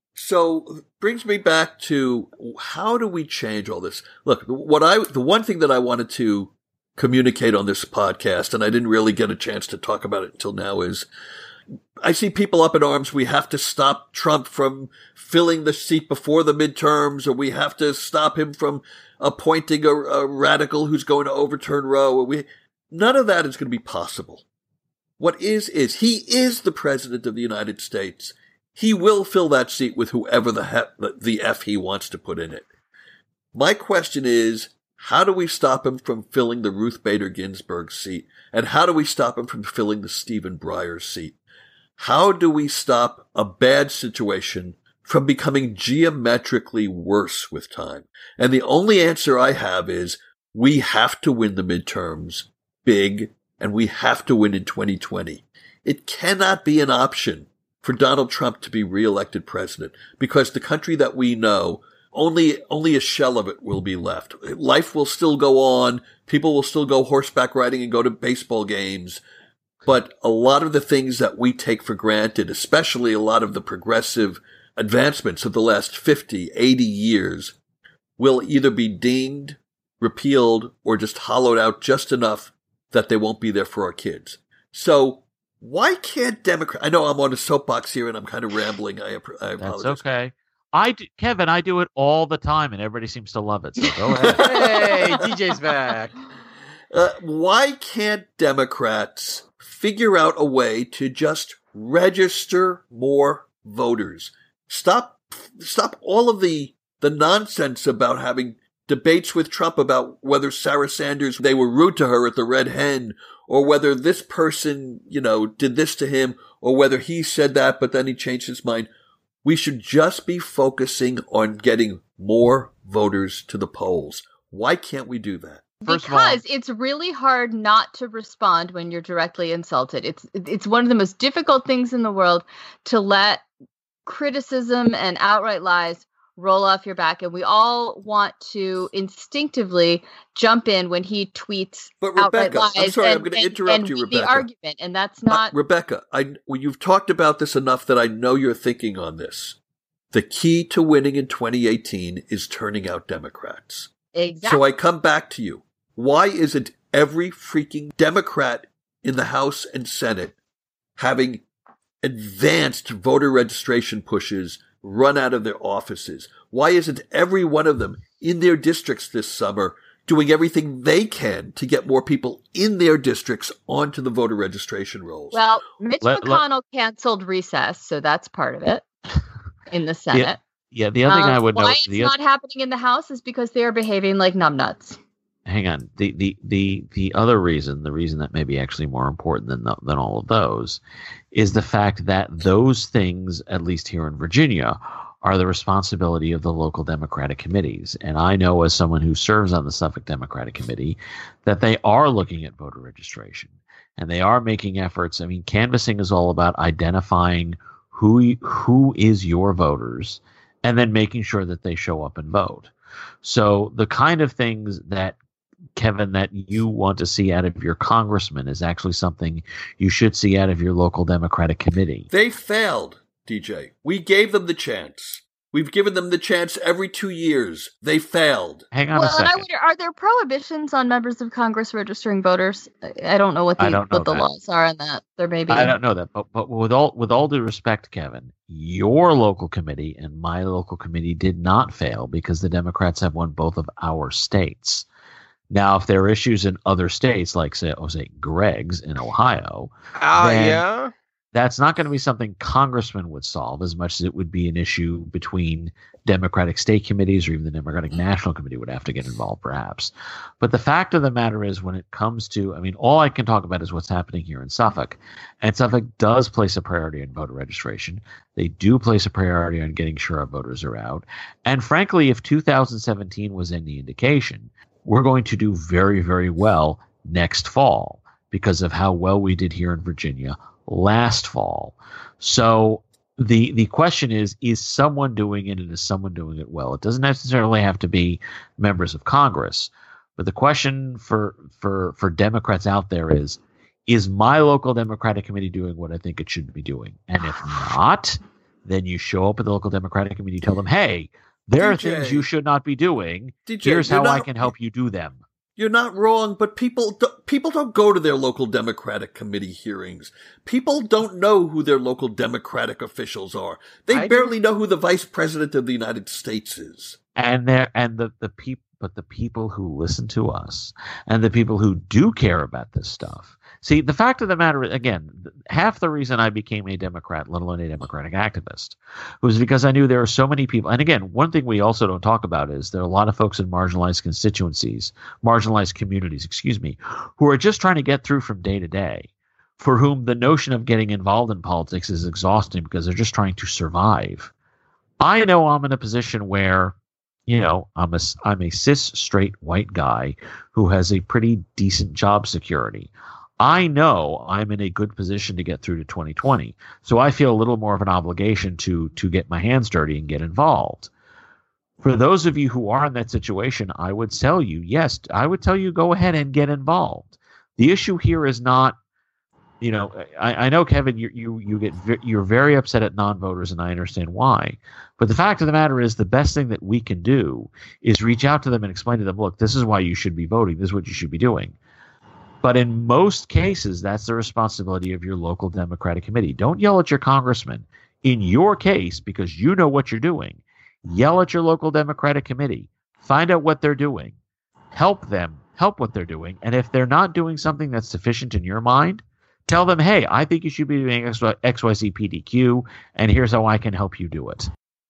So brings me back to how do we change all this? Look, what I the one thing that I wanted to communicate on this podcast, and I didn't really get a chance to talk about it until now, is I see people up in arms. We have to stop Trump from filling the seat before the midterms, or we have to stop him from appointing a, a radical who's going to overturn Roe. We, none of that is going to be possible. What is, is he is the president of the United States. He will fill that seat with whoever the, he- the F he wants to put in it. My question is, how do we stop him from filling the Ruth Bader Ginsburg seat? And how do we stop him from filling the Stephen Breyer seat? How do we stop a bad situation from becoming geometrically worse with time? And the only answer I have is we have to win the midterms big, and we have to win in twenty twenty. It cannot be an option for Donald Trump to be reelected president, because the country that we know, only only a shell of it will be left. Life will still go on. People will still go horseback riding and go to baseball games. But a lot of the things that we take for granted, especially a lot of the progressive advancements of the last fifty, eighty years, will either be dinged, repealed, or just hollowed out just enough that they won't be there for our kids. So why can't Democrats? I know I'm on a soapbox here and I'm kind of rambling. I, I apologize. That's okay. I do, Kevin, I do it all the time and everybody seems to love it. So go ahead. Hey, D J's back. Uh, why can't Democrats figure out a way to just register more voters? Stop, stop all of the, the nonsense about having debates with Trump about whether Sarah Sanders, they were rude to her at the Red Hen, or whether this person, you know, did this to him, or whether he said that, but then he changed his mind. We should just be focusing on getting more voters to the polls. Why can't we do that? First Because of all, it's really hard not to respond when you're directly insulted. It's it's one of the most difficult things in the world to let criticism and outright lies roll off your back, and we all want to instinctively jump in when he tweets But outright Rebecca, lies. I'm sorry, and, I'm going to and- interrupt and you, win Rebecca. The argument, and that's Uh, not. Rebecca, I, well, you've talked about this enough that I know you're thinking on this. The key to winning in twenty eighteen is turning out Democrats. Exactly. So I come back to you. Why isn't every freaking Democrat in the House and Senate having advanced voter registration pushes run out of their offices? Why isn't every one of them in their districts this summer doing everything they can to get more people in their districts onto the voter registration rolls? Well, Mitch Let- let- McConnell canceled recess, so that's part of it in the Senate. yeah, the other thing Um, I would why note, it's the not happening in the House is because they are behaving like numbnuts. hang on, the, the, the, the other reason, the reason that may be actually more important than, the, than all of those, is the fact that those things, at least here in Virginia, are the responsibility of the local Democratic committees. And I know, as someone who serves on the Suffolk Democratic Committee, that they are looking at voter registration and they are making efforts. I mean, canvassing is all about identifying who who is your voters and then making sure that they show up and vote. So the kind of things that, Kevin, that you want to see out of your congressman is actually something you should see out of your local Democratic committee. They failed, D J. We gave them the chance. We've given them the chance every two years. They failed. Hang on Well, a and I second. wonder, are there prohibitions on members of Congress registering voters? I I don't know what the I don't know what the that. laws are on that. There may be. I don't know that, but, but with all with all due respect, Kevin, your local committee and my local committee did not fail because the Democrats have won both of our states. Now, if there are issues in other states, like say, oh, say Greg's in Ohio, Ah, Then- yeah. that's not going to be something congressmen would solve as much as it would be an issue between Democratic state committees, or even the Democratic National Committee would have to get involved, perhaps. But the fact of the matter is, when it comes to, I mean, all I can talk about is what's happening here in Suffolk. And Suffolk does place a priority on voter registration. They do place a priority on getting sure our voters are out. And frankly, if two thousand seventeen was any indication, we're going to do very, very well next fall because of how well we did here in Virginia last fall. So the the question is, is someone doing it, and is someone doing it well? It doesn't necessarily have to be members of Congress, but the question for for for Democrats out there is, is my local Democratic committee doing what I think it should be doing? And if not, then you show up at the local Democratic committee, tell them, hey, there are D J, things you should not be doing. D J, Here's how not, I can help you do them. You're not wrong, but people do, people don't go to their local Democratic committee hearings. People don't know who their local Democratic officials are. They I barely do. know who the Vice President of the United States is. And there, and the the people, but the people who listen to us, and the people who do care about this stuff. See, the fact of the matter is, again, half the reason I became a Democrat, let alone a Democratic activist, was because I knew there are so many people. And again, one thing we also don't talk about is there are a lot of folks in marginalized constituencies, marginalized communities, excuse me, who are just trying to get through from day to day, for whom the notion of getting involved in politics is exhausting because they're just trying to survive. I know I'm in a position where, you know, I'm a, I'm a cis, straight, white guy who has a pretty decent job security. I know I'm in a good position to get through to twenty twenty. So I feel a little more of an obligation to to get my hands dirty and get involved. For those of you who are in that situation, I would tell you, yes, I would tell you go ahead and get involved. The issue here is not, you know, I, I know, Kevin, you you you get you're very upset at non-voters, and I understand why. But the fact of the matter is, the best thing that we can do is reach out to them and explain to them, look, this is why you should be voting. This is what you should be doing. But in most cases, that's the responsibility of your local Democratic committee. Don't yell at your congressman. In your case, because you know what you're doing, yell at your local Democratic committee. Find out what they're doing. Help them. Help what they're doing. And if they're not doing something that's sufficient in your mind, tell them, hey, I think you should be doing X Y Z P D Q, and here's how I can help you do it.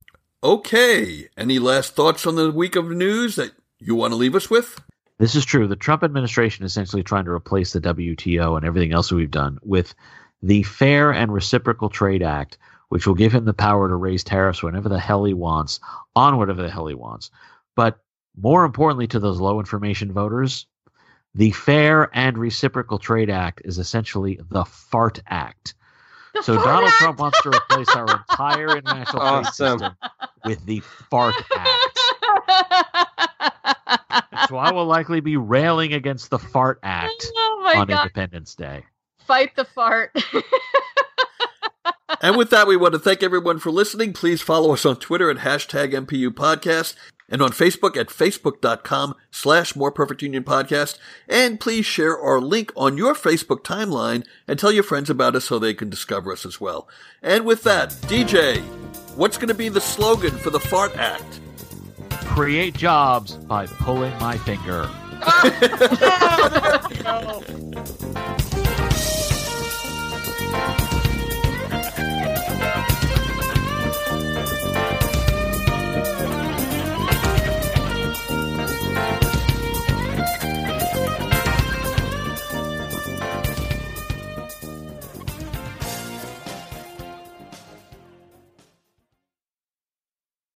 Okay. Any last thoughts on the week of news that you want to leave us with? This is true. The Trump administration is essentially trying to replace the W T O and everything else that we've done with the Fair and Reciprocal Trade Act, which will give him the power to raise tariffs whenever the hell he wants, on whatever the hell he wants. But more importantly to those low information voters, the Fair and Reciprocal Trade Act is essentially the FART Act. The so FART Donald Act? Trump wants to replace our entire international trade Awesome. system with the FART Act. So I will likely be railing against the FART Act Oh my on God. Independence Day. Fight the fart. And with that, we want to thank everyone for listening. Please follow us on Twitter at hashtag M P U Podcast and on Facebook at facebook.com slash More Perfect Union Podcast. And please share our link on your Facebook timeline and tell your friends about us so they can discover us as well. And with that, D J, what's going to be the slogan for the FART Act? Create jobs by pulling my finger. Oh, there we go.